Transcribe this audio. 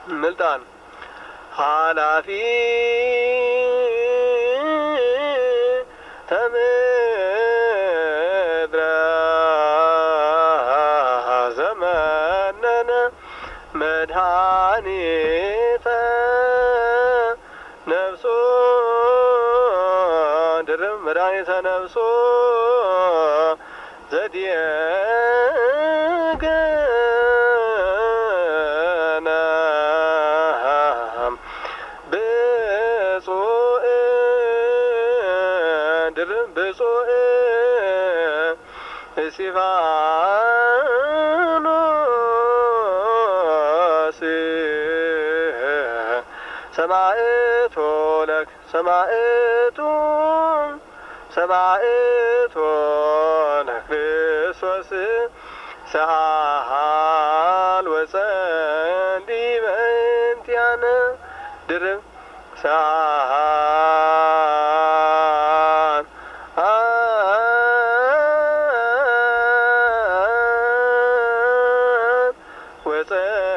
ምልጣን ኃላፊ ተምድረ ዘመነነ መድኃኒተ ነፍሶ ድርብ መድኃኒተ ነፍሶ ዘዲየገነ ብፁዕ ድርብ ብፁዕ እስጢፋኖስ ሰማዕቶ ለክ ሰማዕቱ ለክርስቶስ ሰአል ወጸልይ በእንቲአነ ድርብ ሰአል ወጸልይ